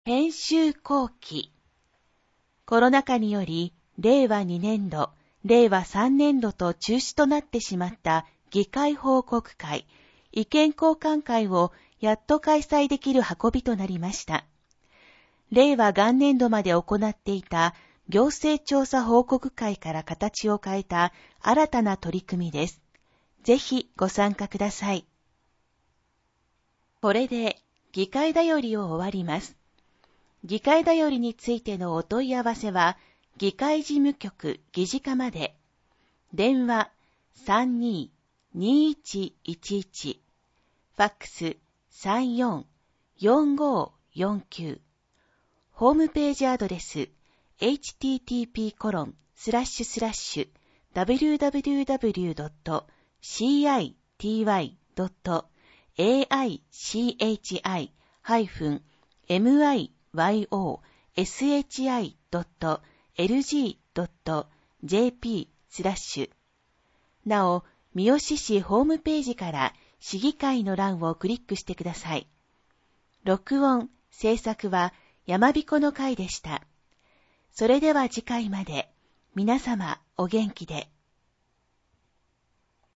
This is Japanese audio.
編集後期。コロナ禍により、令和2年度、令和3年度と中止となってしまった議会報告会、意見交換会をやっと開催できる運びとなりました。令和元年度まで行っていた行政調査報告会から形を変えた新たな取り組みです。ぜひご参加ください。これで議会だよりを終わります。議会だよりについてのお問い合わせは、議会事務局議事課まで。電話32-2111、ファックス34-4549。ホームページアドレス http://www.city.myshi.lg.jp/ なお、三好市ホームページから市議会の欄をクリックしてください。録音・制作は山彦の会でした。それでは次回まで、皆様お元気で。